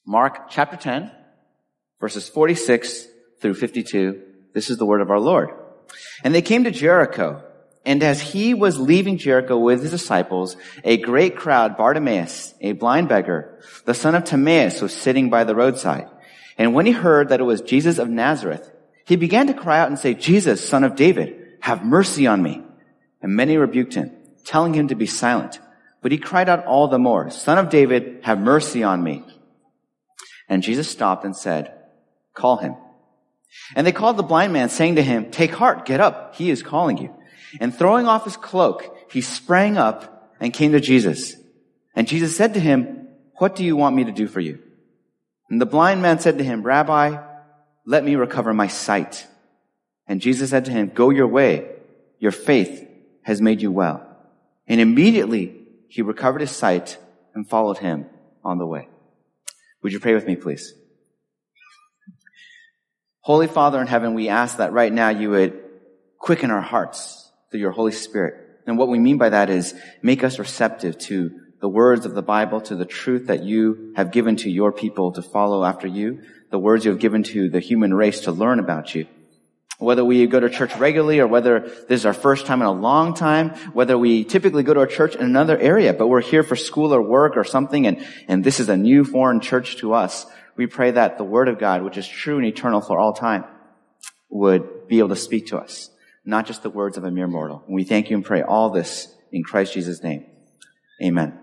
Mark chapter 10, verses 46 through 52. This is the word of our Lord. And they came to Jericho, and as he was leaving Jericho with his disciples, a great crowd, Bartimaeus, a blind beggar, the son of Timaeus, was sitting by the roadside. And when he heard that it was Jesus of Nazareth, he began to cry out and say, Jesus, son of David, have mercy on me. And many rebuked him, telling him to be silent. But he cried out all the more, Son of David, have mercy on me. And Jesus stopped and said, call him. And they called the blind man, saying to him, take heart, get up, he is calling you. And throwing off his cloak, he sprang up and came to Jesus. And Jesus said to him, what do you want me to do for you? And the blind man said to him, Rabbi, let me recover my sight. And Jesus said to him, go your way, your faith has made you well. And immediately he recovered his sight and followed him on the way. Would you pray with me, please? Holy Father in heaven, we ask that right now you would quicken our hearts through your Holy Spirit. And what we mean by that is make us receptive to the words of the Bible, to the truth that you have given to your people to follow after you, the words you have given to the human race to learn about you. Whether we go to church regularly or whether this is our first time in a long time, whether we typically go to a church in another area, but we're here for school or work or something, and this is a new foreign church to us, we pray that the Word of God, which is true and eternal for all time, would be able to speak to us, not just the words of a mere mortal. And we thank you and pray all this in Christ Jesus' name. Amen.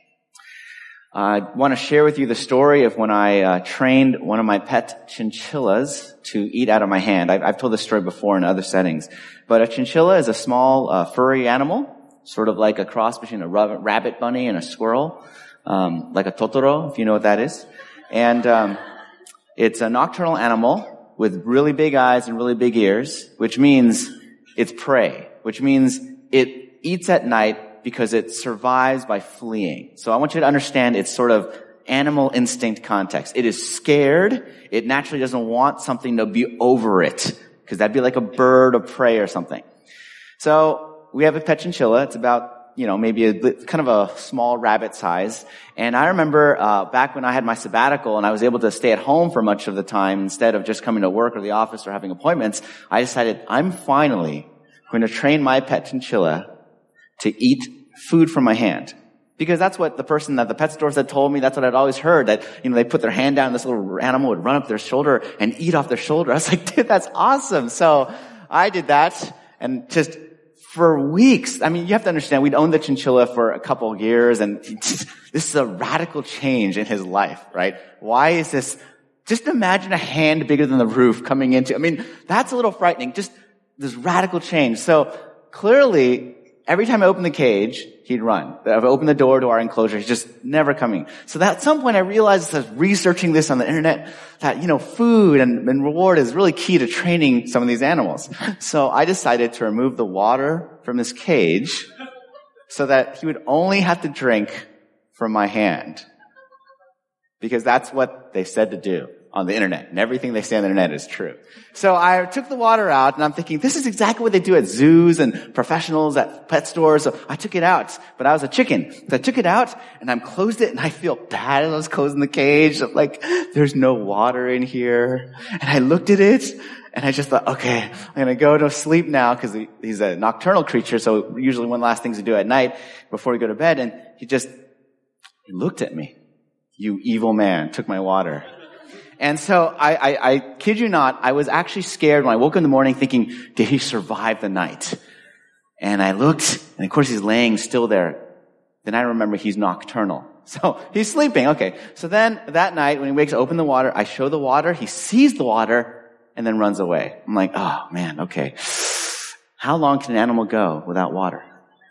I want to share with you the story of when I trained one of my pet chinchillas to eat out of my hand. I've told this story before in other settings. But a chinchilla is a small furry animal, sort of like a cross between a rabbit bunny and a squirrel, like a Totoro, if you know what that is. And it's a nocturnal animal with really big eyes and really big ears, which means it's prey, which means it eats at night because it survives by fleeing. So I want you to understand its sort of animal instinct context. It is scared. It naturally doesn't want something to be over it, because that'd be like a bird of prey or something. So we have a pet chinchilla. It's about, maybe kind of a small rabbit size. And I remember back when I had my sabbatical and I was able to stay at home for much of the time instead of just coming to work or the office or having appointments, I decided I'm finally going to train my pet chinchilla to eat food from my hand. Because that's what the person at the pet stores had told me. That's what I'd always heard, that, they put their hand down and this little animal would run up their shoulder and eat off their shoulder. I was like, dude, that's awesome. So I did that, and just for weeks, you have to understand, we'd owned the chinchilla for a couple of years, and this is a radical change in his life, right? Why is this? Just imagine a hand bigger than the roof coming into, that's a little frightening. Just this radical change. So clearly, every time I opened the cage, he'd run. If I opened the door to our enclosure, he's just never coming. So at some point I realized, as I was researching this on the internet, that, food and reward is really key to training some of these animals. So I decided to remove the water from his cage so that he would only have to drink from my hand. Because that's what they said to do on the internet, and everything they say on the internet is true. So I took the water out, and I'm thinking, this is exactly what they do at zoos and professionals at pet stores. So I took it out, but I was a chicken. So I took it out, and I closed it, and I feel bad as I was closing the cage. I'm like, there's no water in here. And I looked at it, and I just thought, okay, I'm going to go to sleep now, because he's a nocturnal creature, so usually one of the last things to do at night before we go to bed. And he looked at me. You evil man, took my water. And so I kid you not, I was actually scared when I woke in the morning thinking, did he survive the night? And I looked, and of course he's laying still there. Then I remember he's nocturnal. So he's sleeping. Okay. So then that night when he wakes, I open the water, I show the water, he sees the water, and then runs away. I'm like, oh man, okay. How long can an animal go without water?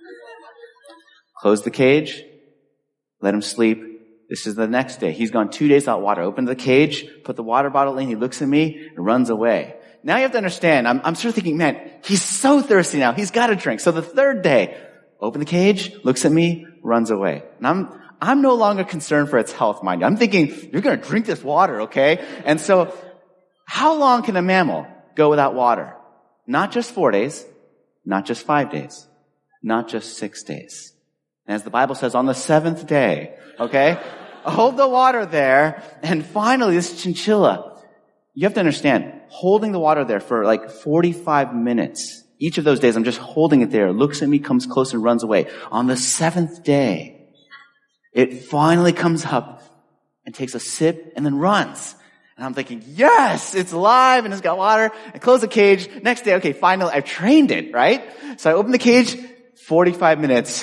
Close the cage, let him sleep. This is the next day. He's gone 2 days without water. Open the cage, put the water bottle in, he looks at me, and runs away. Now you have to understand, I'm sort of thinking, man, he's so thirsty now, he's got to drink. So the third day, open the cage, looks at me, runs away. And I'm no longer concerned for its health, mind you. I'm thinking, you're going to drink this water, okay? And so, how long can a mammal go without water? Not just 4 days, not just 5 days, not just 6 days. And as the Bible says, on the seventh day, okay? hold the water there. And finally, this chinchilla, you have to understand, holding the water there for like 45 minutes. Each of those days, I'm just holding it there, looks at me, comes close, and runs away. On the 7th day, it finally comes up and takes a sip and then runs. And I'm thinking, yes, it's alive and it's got water. I close the cage. Next day, okay, finally, I've trained it, right? So I open the cage, 45 minutes,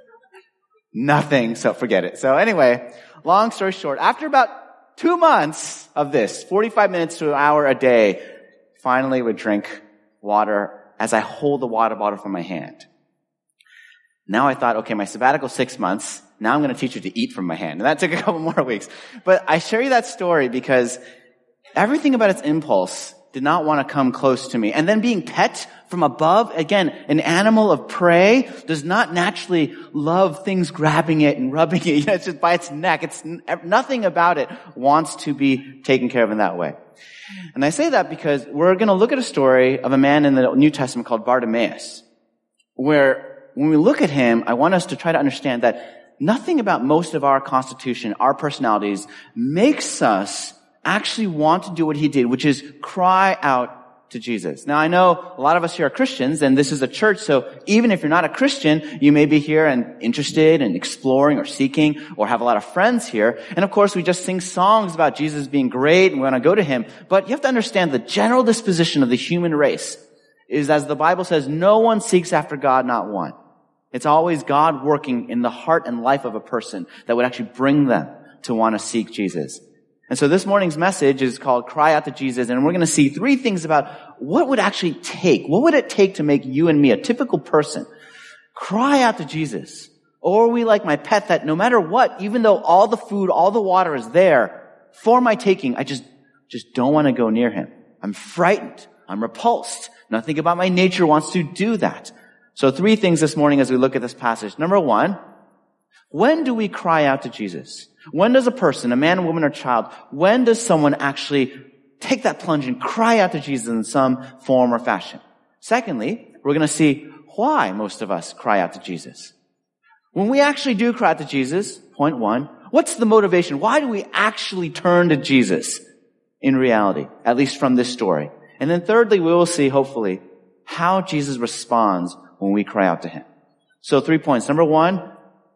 nothing, so forget it. So anyway, long story short, after about 2 months of this, 45 minutes to an hour a day, finally would drink water as I hold the water bottle from my hand. Now I thought, okay, my sabbatical 6 months. Now I'm going to teach you to eat from my hand. And that took a couple more weeks. But I share you that story because everything about its impulse did not want to come close to me. And then being pet from above, again, an animal of prey does not naturally love things grabbing it and rubbing it. You know, it's just by its neck. It's nothing about it wants to be taken care of in that way. And I say that because we're going to look at a story of a man in the New Testament called Bartimaeus, where when we look at him, I want us to try to understand that nothing about most of our constitution, our personalities, makes us actually want to do what he did, which is cry out to Jesus. Now, I know a lot of us here are Christians, and this is a church, so even if you're not a Christian, you may be here and interested in exploring or seeking or have a lot of friends here. And of course, we just sing songs about Jesus being great and we want to go to him. But you have to understand the general disposition of the human race is, as the Bible says, no one seeks after God, not one. It's always God working in the heart and life of a person that would actually bring them to want to seek Jesus. And so this morning's message is called Cry Out to Jesus, and we're going to see 3 things about what would actually take, what would it take to make you and me, a typical person, cry out to Jesus? Or are we like my pet that no matter what, even though all the food, all the water is there for my taking, I just don't want to go near him. I'm frightened. I'm repulsed. Nothing about my nature wants to do that. So 3 things this morning as we look at this passage. Number 1, when do we cry out to Jesus? When does a person, a man, a woman, or child, when does someone actually take that plunge and cry out to Jesus in some form or fashion? Secondly, we're going to see why most of us cry out to Jesus. When we actually do cry out to Jesus, point 1, what's the motivation? Why do we actually turn to Jesus in reality, at least from this story? And then thirdly, we will see, hopefully, how Jesus responds when we cry out to him. So 3 points. Number 1,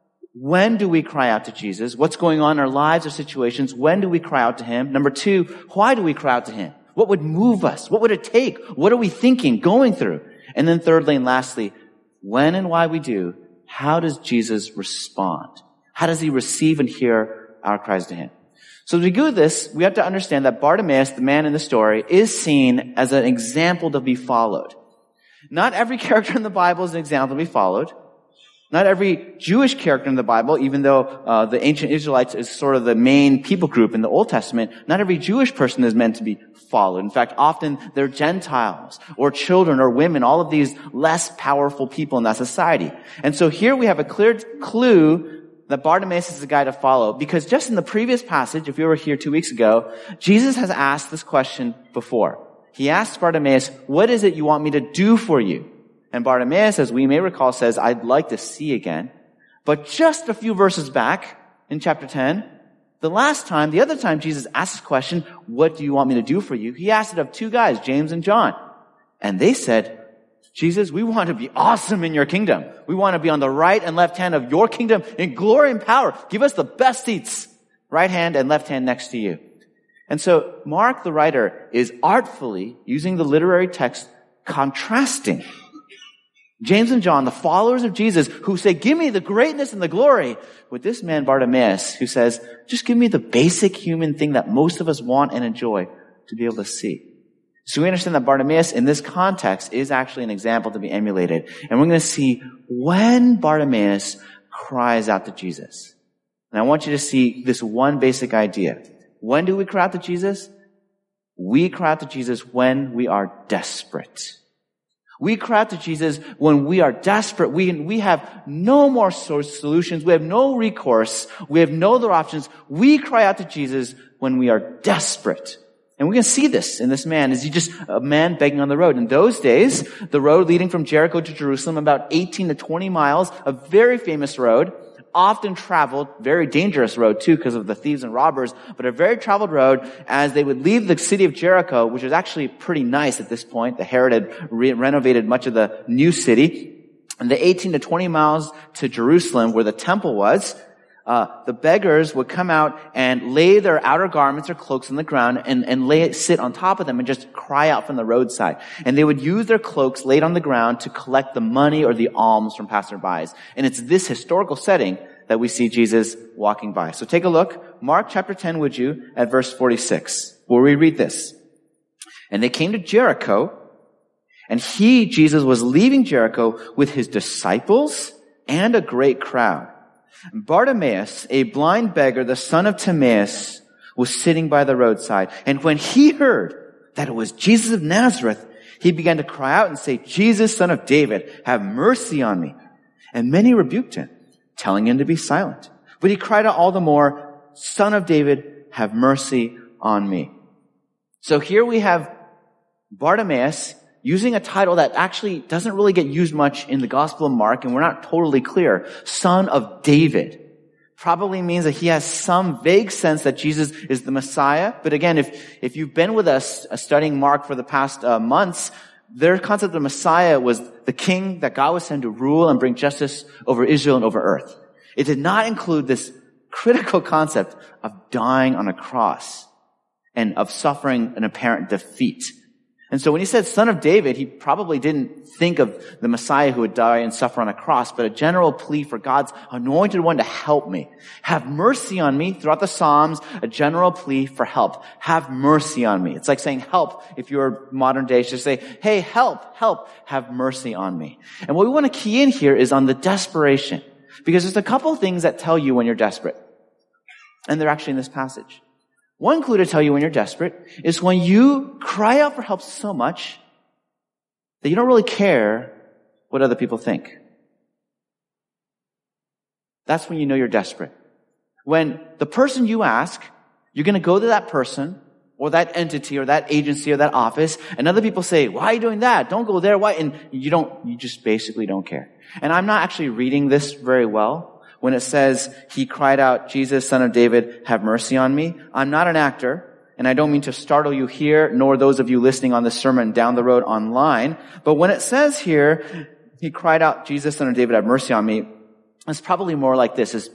when do we cry out to Jesus? What's going on in our lives or situations? When do we cry out to him? Number 2, why do we cry out to him? What would move us? What would it take? What are we thinking, going through? And then thirdly and lastly, when and why we do, how does Jesus respond? How does he receive and hear our cries to him? So as we do this, we have to understand that Bartimaeus, the man in the story, is seen as an example to be followed. Not every character in the Bible is an example to be followed. Not every Jewish character in the Bible, even though the ancient Israelites is sort of the main people group in the Old Testament, not every Jewish person is meant to be followed. In fact, often they're Gentiles or children or women, all of these less powerful people in that society. And so here we have a clear clue that Bartimaeus is the guy to follow, because just in the previous passage, if you were here 2 weeks ago, Jesus has asked this question before. He asked Bartimaeus, what is it you want me to do for you? And Bartimaeus, as we may recall, says, I'd like to see again. But just a few verses back in chapter 10, the other time Jesus asked this question, what do you want me to do for you? He asked it of 2 guys, James and John. And they said, Jesus, we want to be awesome in your kingdom. We want to be on the right and left hand of your kingdom in glory and power. Give us the best seats, right hand and left hand next to you. And so Mark, the writer, is artfully using the literary text contrasting James and John, the followers of Jesus, who say, give me the greatness and the glory, with this man Bartimaeus, who says, just give me the basic human thing that most of us want and enjoy to be able to see. So we understand that Bartimaeus, in this context, is actually an example to be emulated. And we're going to see when Bartimaeus cries out to Jesus. And I want you to see this one basic idea. When do we cry out to Jesus? We cry out to Jesus when we are desperate. We cry out to Jesus when we are desperate. We have no more solutions. We have no recourse. We have no other options. We cry out to Jesus when we are desperate. And we can see this in this man. Is he just a man begging on the road? In those days, the road leading from Jericho to Jerusalem, about 18 to 20 miles, a very famous road. often traveled, very dangerous road too because of the thieves and robbers, but a very traveled road as they would leave the city of Jericho, which was actually pretty nice at this point. The Herod had renovated much of the new city. And the 18 to 20 miles to Jerusalem, where the temple was, the beggars would come out and lay their outer garments or cloaks on the ground and sit on top of them and just cry out from the roadside. And they would use their cloaks laid on the ground to collect the money or the alms from passerbys. And it's this historical setting that we see Jesus walking by. So take a look. Mark chapter 10, would you, at verse 46, where we read this. And they came to Jericho, and Jesus was leaving Jericho with his disciples and a great crowd. Bartimaeus, a blind beggar, the son of Timaeus, was sitting by the roadside. And when he heard that it was Jesus of Nazareth, he began to cry out and say, Jesus, son of David, have mercy on me. And many rebuked him, telling him to be silent. But he cried out all the more, Son of David, have mercy on me. So here we have Bartimaeus using a title that actually doesn't really get used much in the Gospel of Mark, and we're not totally clear. Son of David. Probably means that he has some vague sense that Jesus is the Messiah. But again, if you've been with us studying Mark for the past months, their concept of Messiah was the king that God was sent to rule and bring justice over Israel and over earth. It did not include this critical concept of dying on a cross and of suffering an apparent defeat. And so when he said son of David, he probably didn't think of the Messiah who would die and suffer on a cross, but a general plea for God's anointed one to help me. Have mercy on me. Throughout the Psalms, a general plea for help. Have mercy on me. It's like saying help if you're modern day. Just say, hey, help, have mercy on me. And what we want to key in here is on the desperation. Because there's a couple of things that tell you when you're desperate. And they're actually in this passage. One clue to tell you when you're desperate is when you cry out for help so much that you don't really care what other people think. That's when you know you're desperate. When the person you ask, you're going to go to that person or that entity or that agency or that office, and other people say, why are you doing that? Don't go there. Why? And you just basically don't care. And I'm not actually reading this very well. When it says, he cried out, Jesus, son of David, have mercy on me. I'm not an actor, and I don't mean to startle you here, nor those of you listening on this sermon down the road online. But when it says here, he cried out, Jesus, son of David, have mercy on me, it's probably more like this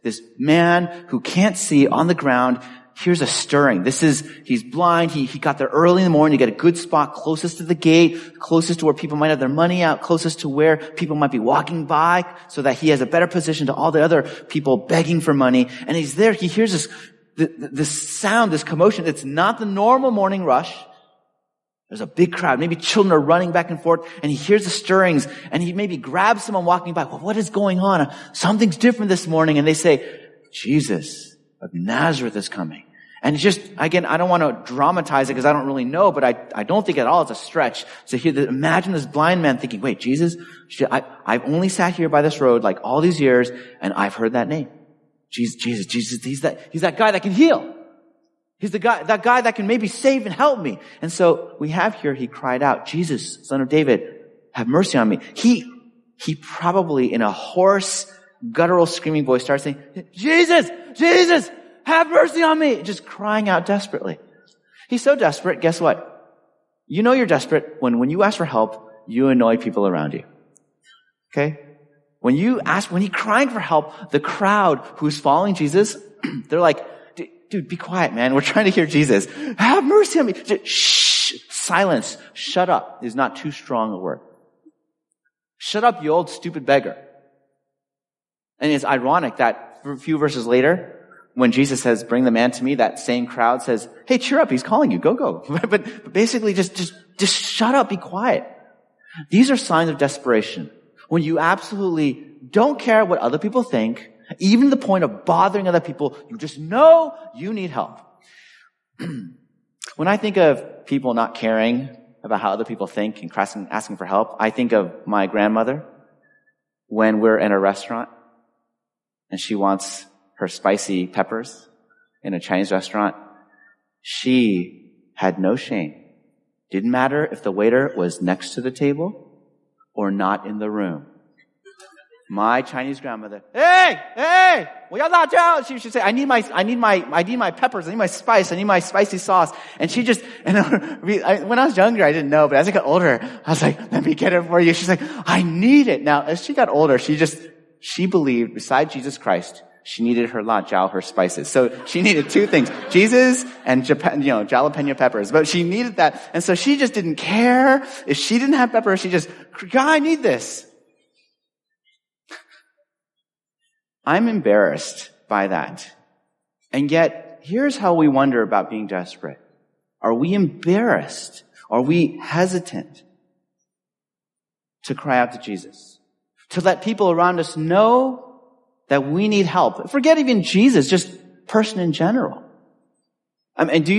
man who can't see on the ground, here's a stirring. He's blind. He got there early in the morning to get a good spot closest to the gate, closest to where people might have their money out, closest to where people might be walking by so that he has a better position to all the other people begging for money. And he's there. He hears this sound, this commotion. It's not the normal morning rush. There's a big crowd. Maybe children are running back and forth, and he hears the stirrings, and he maybe grabs someone walking by. Well, what is going on? Something's different this morning. And they say, Jesus of Nazareth is coming. And just, again, I don't want to dramatize it because I don't really know, but I don't think at all it's a stretch to hear imagine this blind man thinking, wait, Jesus, I've only sat here by this road like all these years, and I've heard that name. Jesus, he's that guy that can heal. He's that guy that can maybe save and help me. And so we have here, he cried out, Jesus, son of David, have mercy on me. He probably in a hoarse, guttural screaming voice starts saying, Jesus, have mercy on me. Just crying out desperately. He's so desperate, guess what? You know you're desperate when you ask for help, you annoy people around you. Okay? When he's crying for help, the crowd who's following Jesus, they're like, dude, be quiet, man. We're trying to hear Jesus. Have mercy on me. Shh. Silence. Shut up is not too strong a word. Shut up, you old stupid beggar. And it's ironic that a few verses later, when Jesus says, bring the man to me, that same crowd says, hey, cheer up, he's calling you, go. But basically just shut up, be quiet. These are signs of desperation. When you absolutely don't care what other people think, even to the point of bothering other people, you just know you need help. When I think of people not caring about how other people think and asking for help, I think of my grandmother when we're in a restaurant and she wants her spicy peppers in a Chinese restaurant. She had no shame. Didn't matter if the waiter was next to the table or not in the room. My Chinese grandmother, hey, 我要辣椒. She should say, I need my peppers, I need my spice, I need my spicy sauce. And she just, when I was younger, I didn't know, but as I got older, I was like, let me get it for you. She's like, I need it. Now, as she got older, she believed beside Jesus Christ, she needed her辣椒, her spices. So she needed two things, Jesus and jalapeno peppers. But she needed that. And so she just didn't care. If she didn't have peppers, she just, God, I need this. I'm embarrassed by that. And yet, here's how we wonder about being desperate. Are we embarrassed? Are we hesitant to cry out to Jesus? To let people around us know that we need help? Forget even Jesus, just person in general. And do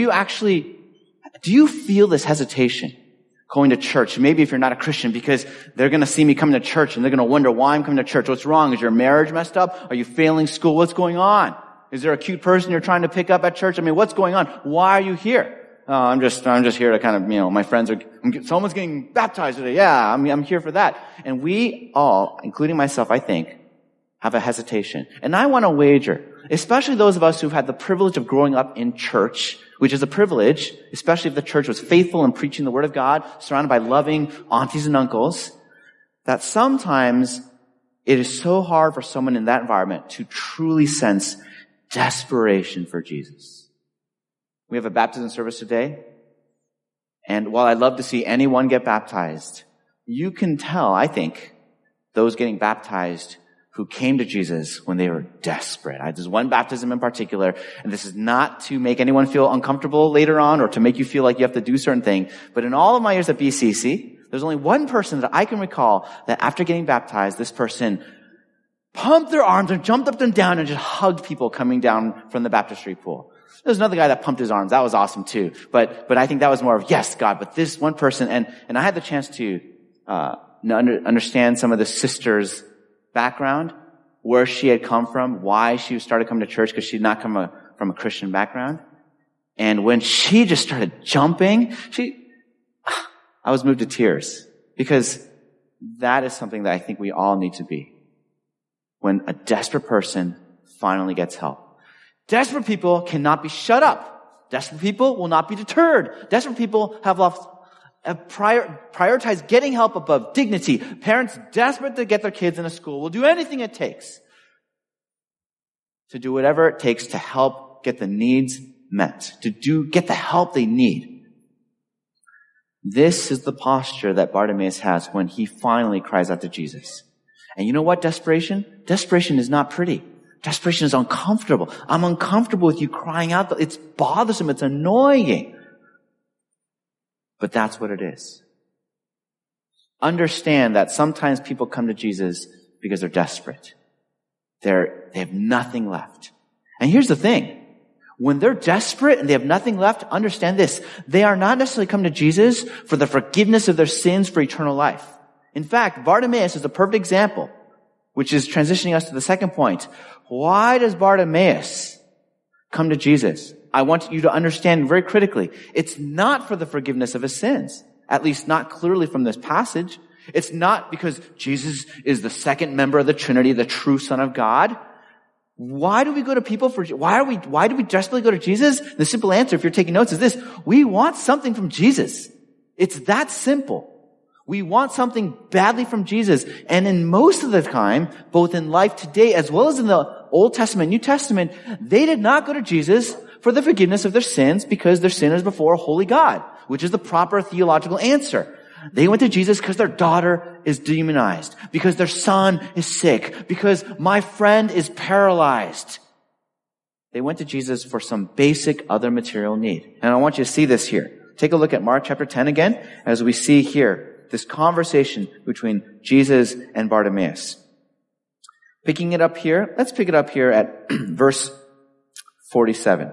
you feel this hesitation going to church? Maybe if you're not a Christian, because they're going to see me coming to church and they're going to wonder why I'm coming to church. What's wrong? Is your marriage messed up? Are you failing school? What's going on? Is there a cute person you're trying to pick up at church? What's going on? Why are you here? I'm just here to kind of, my friends someone's getting baptized today. Yeah, I'm here for that. And we all, including myself, I think, have a hesitation. And I want to wager, especially those of us who've had the privilege of growing up in church, which is a privilege, especially if the church was faithful in preaching the Word of God, surrounded by loving aunties and uncles, that sometimes it is so hard for someone in that environment to truly sense desperation for Jesus. We have a baptism service today, and while I'd love to see anyone get baptized, you can tell, I think, those getting baptized who came to Jesus when they were desperate. There's one baptism in particular, and this is not to make anyone feel uncomfortable later on or to make you feel like you have to do certain thing. But in all of my years at BCC, there's only one person that I can recall that after getting baptized, this person pumped their arms and jumped up and down and just hugged people coming down from the baptistry pool. There's another guy that pumped his arms. That was awesome too. But I think that was more of, yes, God, but this one person, and I had the chance to understand some of the sisters' background, where she had come from, why she started coming to church, because she did not come from a Christian background. And when she just started jumping, I was moved to tears, because that is something that I think we all need to be when a desperate person finally gets help. Desperate people cannot be shut up. Desperate people will not be deterred. Desperate people have prioritize getting help above dignity. Parents desperate to get their kids into school will do anything it takes to do whatever it takes to help get the needs met, get the help they need. This is the posture that Bartimaeus has when he finally cries out to Jesus. And you know what, desperation? Desperation is not pretty. Desperation is uncomfortable. I'm uncomfortable with you crying out. It's bothersome. It's annoying. But that's what it is. Understand that sometimes people come to Jesus because they're desperate. They have nothing left. And here's the thing. When they're desperate and they have nothing left, understand this. They are not necessarily come to Jesus for the forgiveness of their sins for eternal life. In fact, Bartimaeus is a perfect example, which is transitioning us to the second point. Why does Bartimaeus come to Jesus? I want you to understand very critically. It's not for the forgiveness of his sins. At least not clearly from this passage. It's not because Jesus is the second member of the Trinity, the true Son of God. Why do we go to people why do we desperately go to Jesus? The simple answer, if you're taking notes, is this. We want something from Jesus. It's that simple. We want something badly from Jesus. And in most of the time, both in life today as well as in the Old Testament, New Testament, they did not go to Jesus for the forgiveness of their sins because their sin is before a holy God, which is the proper theological answer. They went to Jesus because their daughter is demonized, because their son is sick, because my friend is paralyzed. They went to Jesus for some basic other material need. And I want you to see this here. Take a look at Mark chapter 10 again, as we see here this conversation between Jesus and Bartimaeus. Picking it up here, let's pick it up here at verse 48.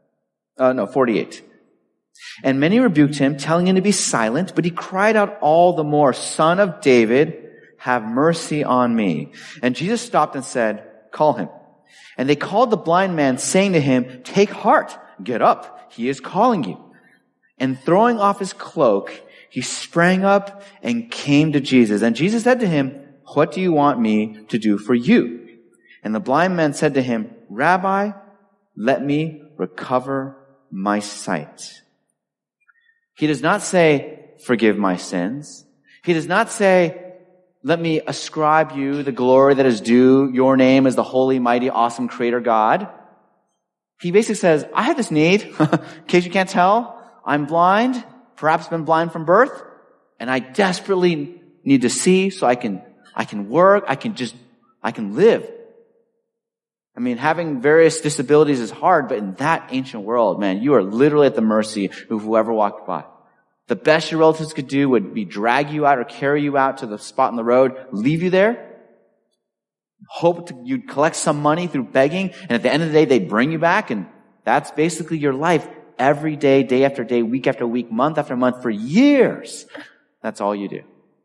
And many rebuked him, telling him to be silent, but he cried out all the more, Son of David, have mercy on me. And Jesus stopped and said, call him. And they called the blind man, saying to him, take heart, get up, he is calling you. And throwing off his cloak, he sprang up and came to Jesus. And Jesus said to him, what do you want me to do for you? And the blind man said to him, Rabbi, let me recover my sight. He does not say, forgive my sins. He does not say, let me ascribe you the glory that is due. Your name is the holy, mighty, awesome creator God. He basically says, I have this need. In case you can't tell, I'm blind, perhaps been blind from birth, and I desperately need to see so I can work, I can live. I mean, having various disabilities is hard, but in that ancient world, man, you are literally at the mercy of whoever walked by. The best your relatives could do would be drag you out or carry you out to the spot in the road, leave you there, hope you'd collect some money through begging, and at the end of the day, they'd bring you back, and that's basically your life every day, day after day, week after week, month after month, for years. That's all you do.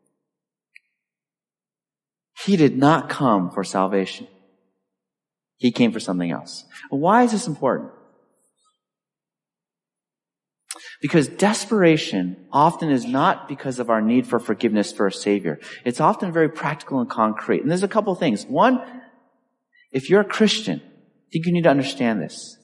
He did not come for salvation. He came for something else. Why is this important? Because desperation often is not because of our need for forgiveness for a Savior. It's often very practical and concrete. And there's a couple of things. One, if you're a Christian, I think you need to understand this.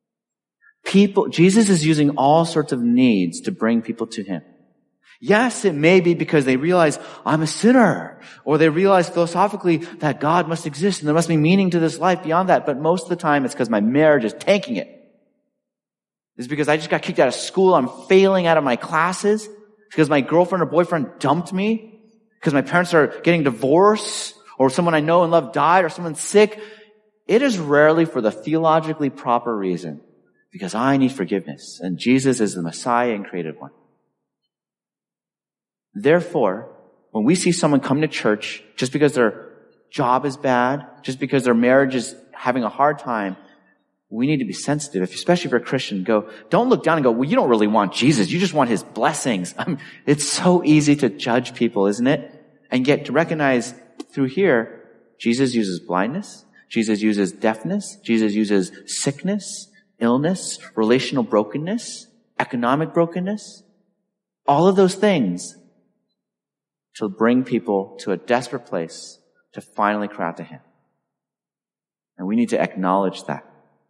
Jesus is using all sorts of needs to bring people to Him. Yes, it may be because they realize I'm a sinner, or they realize philosophically that God must exist and there must be meaning to this life beyond that. But most of the time it's because my marriage is tanking it. It's because I just got kicked out of school. I'm failing out of my classes. It's because my girlfriend or boyfriend dumped me. Because my parents are getting divorced, or someone I know and love died, or someone's sick. It is rarely for the theologically proper reason. Because I need forgiveness. And Jesus is the Messiah and created one. Therefore, when we see someone come to church just because their job is bad, just because their marriage is having a hard time, we need to be sensitive, especially if you're a Christian. Don't look down and go, well, you don't really want Jesus. You just want His blessings. It's so easy to judge people, isn't it? And yet to recognize through here, Jesus uses blindness. Jesus uses deafness. Jesus uses sickness, illness, relational brokenness, economic brokenness. All of those things to bring people to a desperate place to finally cry out to Him. And we need to acknowledge that.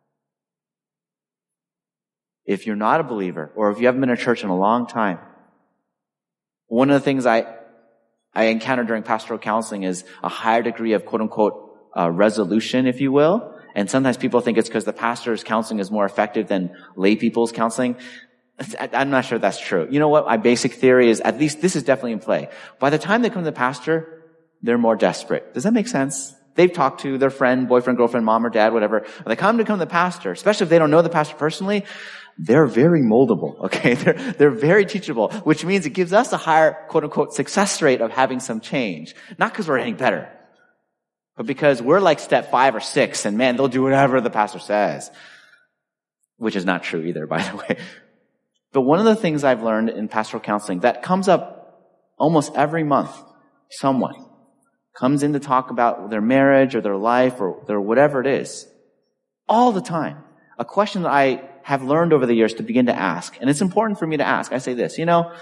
If you're not a believer, or if you haven't been in church in a long time, one of the things I encountered during pastoral counseling is a higher degree of quote-unquote resolution, if you will. And sometimes people think it's because the pastor's counseling is more effective than lay people's counseling. I'm not sure that's true. You know what? My basic theory is, at least this is definitely in play. By the time they come to the pastor, they're more desperate. Does that make sense? They've talked to their friend, boyfriend, girlfriend, mom or dad, whatever. When they come to the pastor, especially if they don't know the pastor personally, they're very moldable, okay? They're very teachable, which means it gives us a higher, quote-unquote, success rate of having some change. Not because we're any better, but because we're like step 5 or 6, and man, they'll do whatever the pastor says. Which is not true either, by the way. But one of the things I've learned in pastoral counseling that comes up almost every month, someone comes in to talk about their marriage or their life or their whatever it is, all the time. A question that I have learned over the years to begin to ask, and it's important for me to ask. I say this,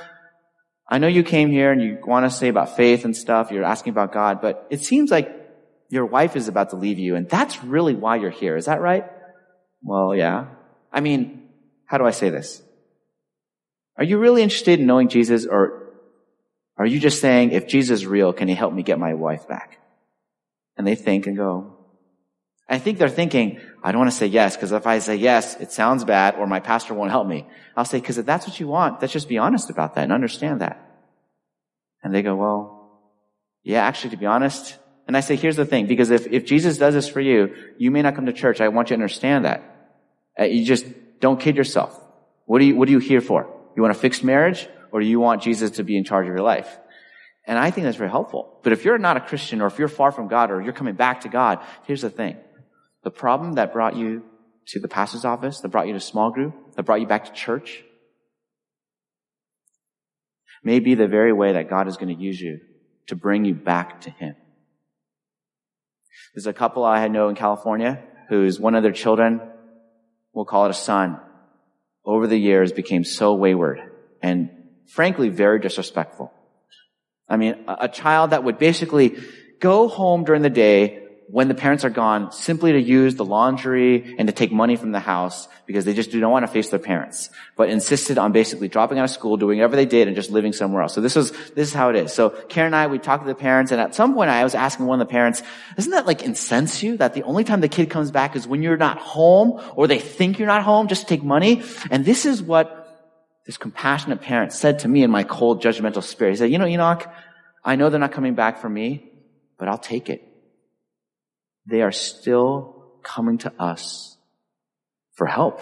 I know you came here and you want to say about faith and stuff, you're asking about God, but it seems like your wife is about to leave you, and that's really why you're here. Is that right? Well, yeah. How do I say this? Are you really interested in knowing Jesus, or are you just saying, if Jesus is real, can He help me get my wife back? And they think and go, I think they're thinking, I don't want to say yes, because if I say yes, it sounds bad, or my pastor won't help me. I'll say, because if that's what you want, let's just be honest about that and understand that. And they go, well, yeah, actually, to be honest. And I say, here's the thing, because if Jesus does this for you, you may not come to church. I want you to understand that. You just don't kid yourself. What are you here for? You want a fixed marriage, or do you want Jesus to be in charge of your life? And I think that's very helpful. But if you're not a Christian, or if you're far from God, or you're coming back to God, here's the thing. The problem that brought you to the pastor's office, that brought you to small group, that brought you back to church, may be the very way that God is going to use you to bring you back to Him. There's a couple I know in California whose one of their children, we'll call it a son, over the years became so wayward and frankly very disrespectful. A child that would basically go home during the day when the parents are gone simply to use the laundry and to take money from the house because they just do not want to face their parents, but insisted on basically dropping out of school, doing whatever they did and just living somewhere else. So this is how it is. So Karen and I, we talked to the parents, and at some point I was asking one of the parents, doesn't that like incense you that the only time the kid comes back is when you're not home or they think you're not home just to take money? And this is what this compassionate parent said to me in my cold, judgmental spirit. He said, Enoch, I know they're not coming back for me, but I'll take it. They are still coming to us for help.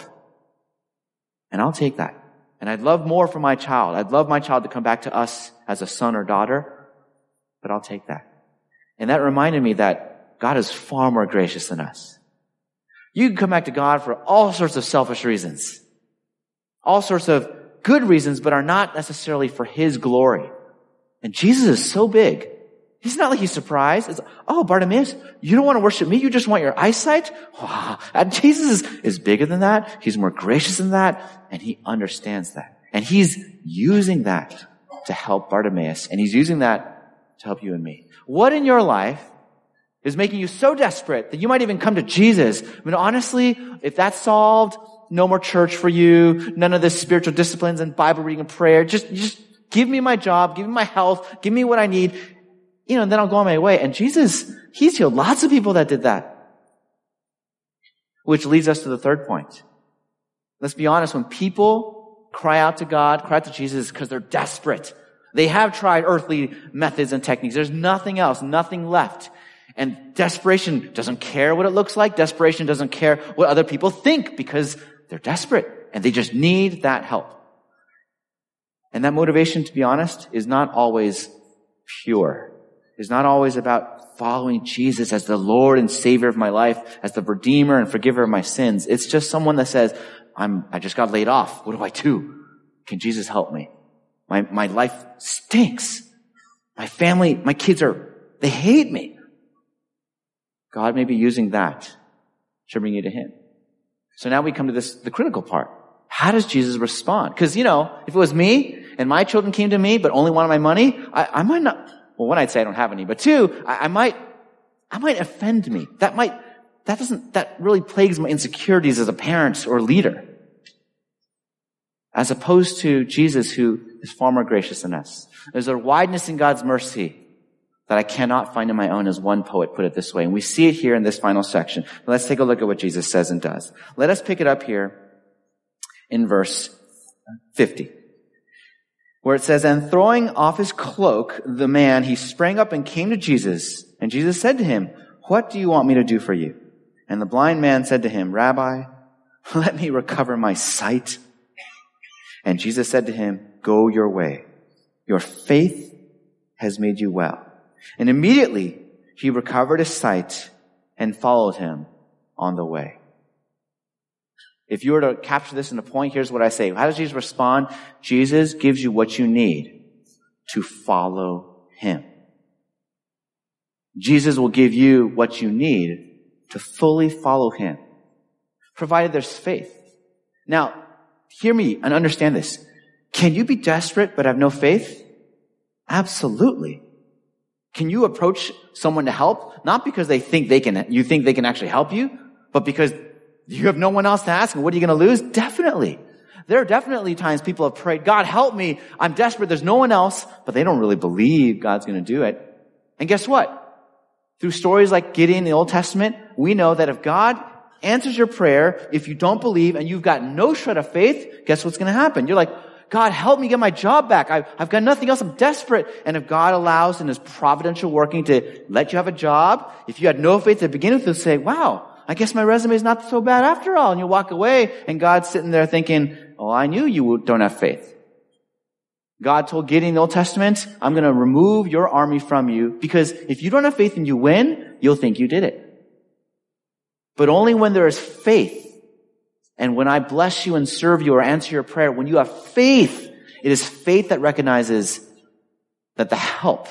And I'll take that. And I'd love more for my child. I'd love my child to come back to us as a son or daughter, but I'll take that. And that reminded me that God is far more gracious than us. You can come back to God for all sorts of selfish reasons. All sorts of good reasons, but are not necessarily for His glory. And Jesus is so big. He's not like He's surprised. It's, oh, Bartimaeus, you don't want to worship me? You just want your eyesight? Wow. Jesus is bigger than that. He's more gracious than that. And He understands that. And He's using that to help Bartimaeus. And He's using that to help you and me. What in your life is making you so desperate that you might even come to Jesus? I mean, honestly, if that's solved, no more church for you, none of this spiritual disciplines and Bible reading and prayer. Just give me my job, give me my health, give me what I need. And then I'll go on my way. And Jesus, He's healed lots of people that did that. Which leads us to the third point. Let's be honest, when people cry out to God, cry out to Jesus, because they're desperate. They have tried earthly methods and techniques. There's nothing else, nothing left. And desperation doesn't care what it looks like. Desperation doesn't care what other people think because they're desperate and they just need that help. And that motivation, to be honest, is not always pure. Is not always about following Jesus as the Lord and Savior of my life, as the Redeemer and Forgiver of my sins. It's just someone that says, I just got laid off. What do I do? Can Jesus help me? My life stinks. My family, my kids they hate me. God may be using that to bring you to Him. So now we come to the critical part. How does Jesus respond? Because, if it was me and my children came to me but only wanted my money, I might not. Well, one, I'd say I don't have any, but two, I might offend me. That really plagues my insecurities as a parent or leader. As opposed to Jesus, who is far more gracious than us. There's a wideness in God's mercy that I cannot find in my own, as one poet put it this way. And we see it here in this final section. But let's take a look at what Jesus says and does. Let us pick it up here in verse 50. Where it says, and throwing off his cloak, the man, he sprang up and came to Jesus. And Jesus said to him, what do you want me to do for you? And the blind man said to him, Rabbi, let me recover my sight. And Jesus said to him, go your way. Your faith has made you well. And immediately he recovered his sight and followed him on the way. If you were to capture this in a point, here's what I say. How does Jesus respond? Jesus gives you what you need to follow Him. Jesus will give you what you need to fully follow Him, provided there's faith. Now, hear me and understand this. Can you be desperate but have no faith? Absolutely. Can you approach someone to help? Not because you think they can actually help you, but because you have no one else to ask, and what are you going to lose? Definitely. There are definitely times people have prayed, God, help me. I'm desperate. There's no one else, but they don't really believe God's going to do it. And guess what? Through stories like Gideon in the Old Testament, we know that if God answers your prayer, if you don't believe and you've got no shred of faith, guess what's going to happen? You're like, God, help me get my job back. I've got nothing else. I'm desperate. And if God allows in His providential working to let you have a job, if you had no faith to begin with, you'll say, wow, I guess my resume is not so bad after all. And you walk away and God's sitting there thinking, oh, I knew you don't have faith. God told Gideon in the Old Testament, I'm going to remove your army from you because if you don't have faith and you win, you'll think you did it. But only when there is faith and when I bless you and serve you or answer your prayer, when you have faith, it is faith that recognizes that the help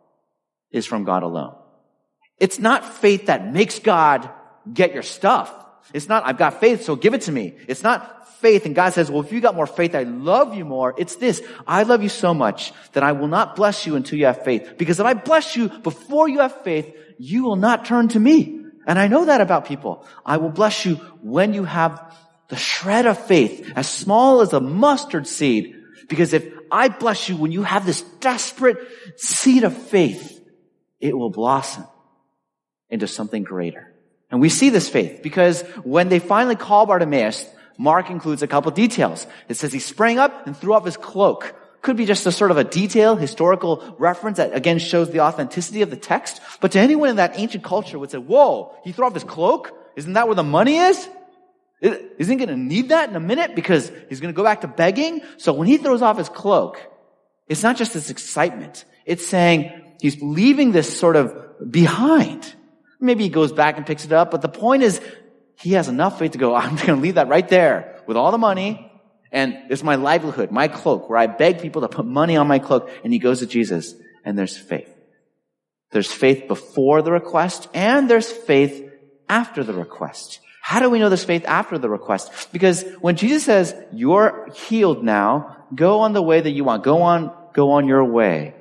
is from God alone. It's not faith that makes God get your stuff. It's not, I've got faith, so give it to me. It's not faith, and God says, well, if you got more faith, I love you more. It's this, I love you so much that I will not bless you until you have faith. Because if I bless you before you have faith, you will not turn to me. And I know that about people. I will bless you when you have the shred of faith, as small as a mustard seed. Because if I bless you when you have this desperate seed of faith, it will blossom into something greater. And we see this faith because when they finally call Bartimaeus, Mark includes a couple details. It says he sprang up and threw off his cloak. Could be just a sort of a detail, historical reference that again shows the authenticity of the text. But to anyone in that ancient culture would say, whoa, he threw off his cloak? Isn't that where the money is? Isn't he going to need that in a minute because he's going to go back to begging? So when he throws off his cloak, it's not just this excitement. It's saying he's leaving this sort of behind. Maybe he goes back and picks it up, but the point is he has enough faith to go, I'm going to leave that right there with all the money, and it's my livelihood, my cloak, where I beg people to put money on my cloak, and he goes to Jesus, and there's faith. There's faith before the request, and there's faith after the request. How do we know there's faith after the request? Because when Jesus says, you're healed now, go on the way that you want, go on your way.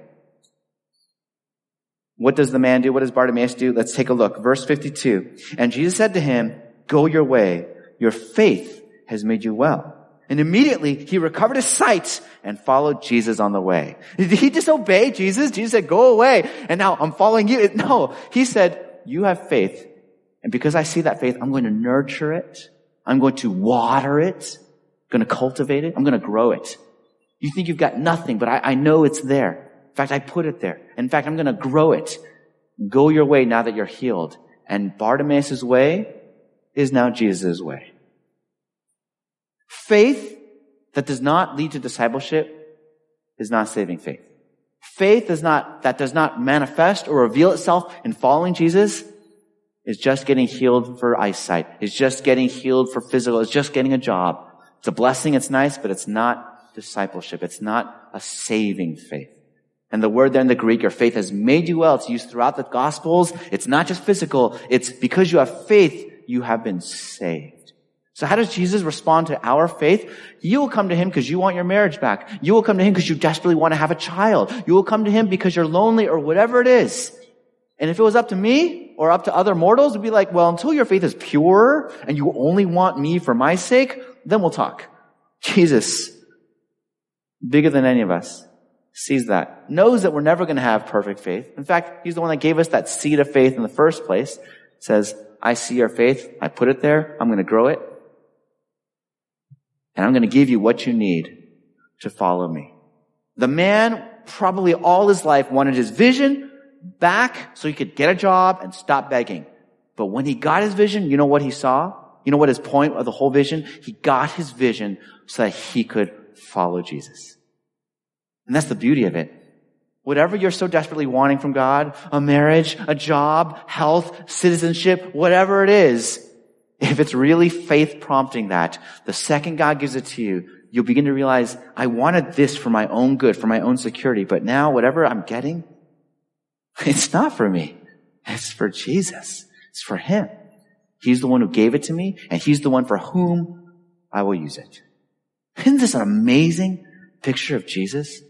What does the man do? What does Bartimaeus do? Let's take a look. Verse 52. And Jesus said to him, go your way. Your faith has made you well. And immediately he recovered his sight and followed Jesus on the way. Did he disobey Jesus? Jesus said, go away. And now I'm following you. No, he said, you have faith. And because I see that faith, I'm going to nurture it. I'm going to water it. I'm going to cultivate it. I'm going to grow it. You think you've got nothing, but I know it's there. In fact, I put it there. In fact, I'm going to grow it. Go your way now that you're healed. And Bartimaeus' way is now Jesus' way. Faith that does not lead to discipleship is not saving faith. Faith that does not manifest or reveal itself in following Jesus is just getting healed for eyesight. It's just getting healed for physical. It's just getting a job. It's a blessing. It's nice, but it's not discipleship. It's not a saving faith. And the word there in the Greek, your faith has made you well. It's used throughout the Gospels. It's not just physical. It's because you have faith, you have been saved. So how does Jesus respond to our faith? You will come to him because you want your marriage back. You will come to him because you desperately want to have a child. You will come to him because you're lonely or whatever it is. And if it was up to me or up to other mortals, it'd be like, well, until your faith is pure and you only want me for my sake, then we'll talk. Jesus, bigger than any of us, sees that, knows that we're never going to have perfect faith. In fact, he's the one that gave us that seed of faith in the first place. Says, I see your faith. I put it there. I'm going to grow it. And I'm going to give you what you need to follow me. The man probably all his life wanted his vision back so he could get a job and stop begging. But when he got his vision, you know what he saw? You know what his point of the whole vision? He got his vision so that he could follow Jesus. And that's the beauty of it. Whatever you're so desperately wanting from God, a marriage, a job, health, citizenship, whatever it is, if it's really faith prompting that, the second God gives it to you, you'll begin to realize, I wanted this for my own good, for my own security, but now whatever I'm getting, it's not for me. It's for Jesus. It's for him. He's the one who gave it to me, and he's the one for whom I will use it. Isn't this an amazing picture of Jesus?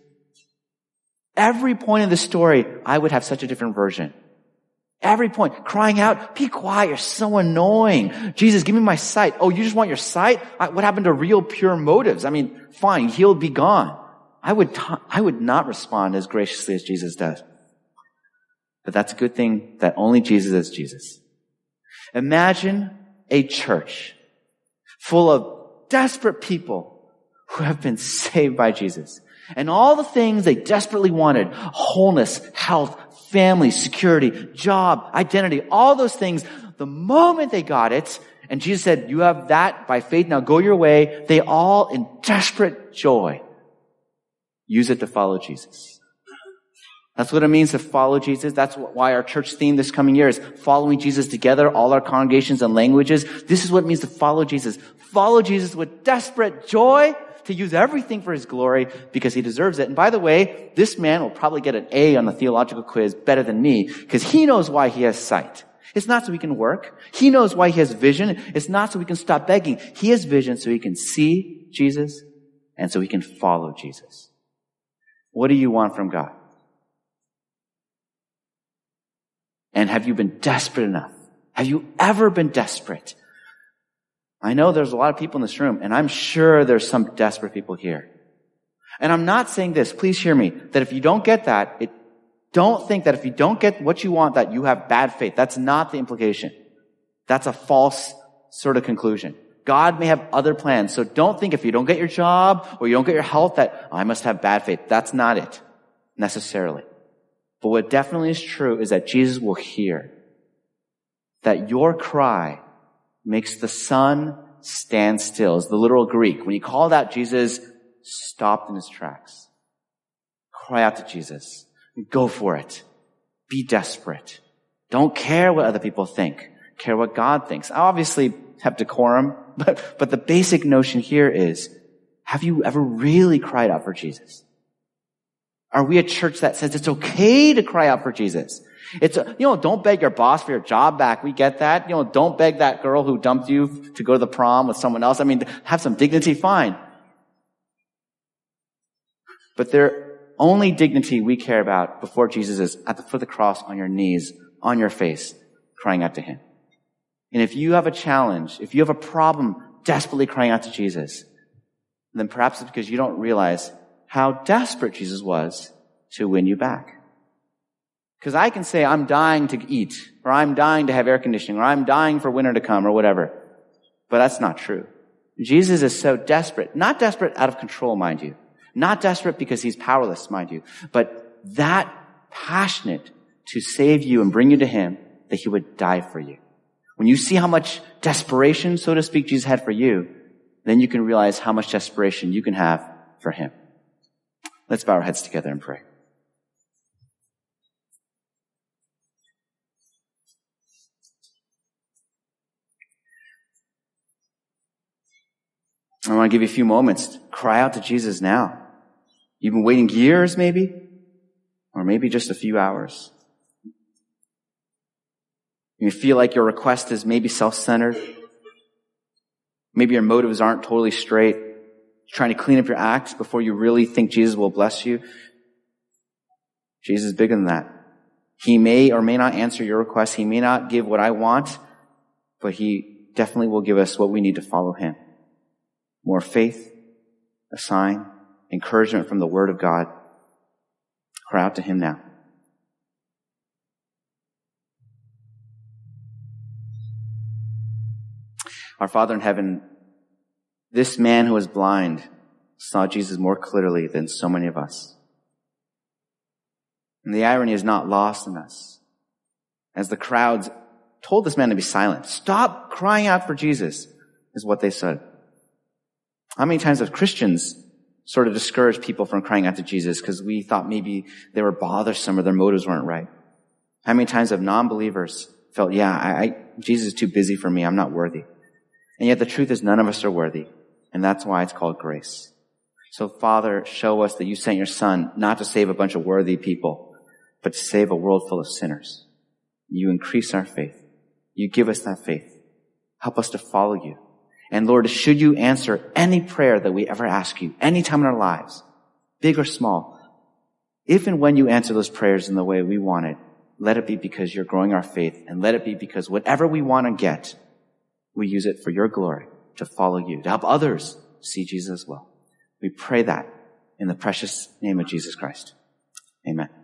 Every point in the story, I would have such a different version. Every point, crying out, be quiet, you're so annoying. Jesus, give me my sight. Oh, you just want your sight? What happened to real pure motives? I mean, fine, healed, be gone. I would not respond as graciously as Jesus does. But that's a good thing that only Jesus is Jesus. Imagine a church full of desperate people who have been saved by Jesus. And all the things they desperately wanted, wholeness, health, family, security, job, identity, all those things, the moment they got it, and Jesus said, you have that by faith, now go your way, they all, in desperate joy, use it to follow Jesus. That's what it means to follow Jesus. That's why our church theme this coming year is following Jesus together, all our congregations and languages. This is what it means to follow Jesus. Follow Jesus with desperate joy, to use everything for his glory because he deserves it. And by the way, this man will probably get an A on the theological quiz better than me because he knows why he has sight. It's not so we can work. He knows why he has vision. It's not so we can stop begging. He has vision so he can see Jesus and so he can follow Jesus. What do you want from God? And have you been desperate enough? Have you ever been desperate? I know there's a lot of people in this room, and I'm sure there's some desperate people here. And I'm not saying this, please hear me, that if you don't get that, don't think that if you don't get what you want, that you have bad faith. That's not the implication. That's a false sort of conclusion. God may have other plans, so don't think if you don't get your job or you don't get your health that I must have bad faith. That's not it, necessarily. But what definitely is true is that Jesus will hear that your cry makes the sun stand still, is the literal Greek. When he called out, Jesus stopped in his tracks. Cry out to Jesus. Go for it. Be desperate. Don't care what other people think. Care what God thinks. I obviously have decorum, but the basic notion here is, have you ever really cried out for Jesus? Are we a church that says it's okay to cry out for Jesus? Don't beg your boss for your job back. We get that. Don't beg that girl who dumped you to go to the prom with someone else. I mean, have some dignity, fine. But their only dignity we care about before Jesus is at the foot of the cross, on your knees, on your face, crying out to him. And if you have a challenge, if you have a problem desperately crying out to Jesus, then perhaps it's because you don't realize how desperate Jesus was to win you back. Because I can say I'm dying to eat, or I'm dying to have air conditioning, or I'm dying for winter to come, or whatever. But that's not true. Jesus is so desperate, not desperate out of control, mind you. Not desperate because he's powerless, mind you. But that passionate to save you and bring you to him that he would die for you. When you see how much desperation, so to speak, Jesus had for you, then you can realize how much desperation you can have for him. Let's bow our heads together and pray. I want to give you a few moments. Cry out to Jesus now. You've been waiting years, maybe, or maybe just a few hours. You feel like your request is maybe self-centered. Maybe your motives aren't totally straight. You're trying to clean up your acts before you really think Jesus will bless you. Jesus is bigger than that. He may or may not answer your request. He may not give what I want, but he definitely will give us what we need to follow him. More faith, a sign, encouragement from the Word of God. Cry out to him now. Our Father in heaven, this man who was blind saw Jesus more clearly than so many of us. And the irony is not lost on us. As the crowds told this man to be silent, stop crying out for Jesus, is what they said. How many times have Christians sort of discouraged people from crying out to Jesus because we thought maybe they were bothersome or their motives weren't right? How many times have non-believers felt, Jesus is too busy for me, I'm not worthy. And yet the truth is none of us are worthy. And that's why it's called grace. So Father, show us that you sent your Son not to save a bunch of worthy people, but to save a world full of sinners. You increase our faith. You give us that faith. Help us to follow you. And Lord, should you answer any prayer that we ever ask you, any time in our lives, big or small, if and when you answer those prayers in the way we want it, let it be because you're growing our faith, and let it be because whatever we want to get, we use it for your glory, to follow you, to help others see Jesus as well. We pray that in the precious name of Jesus Christ. Amen.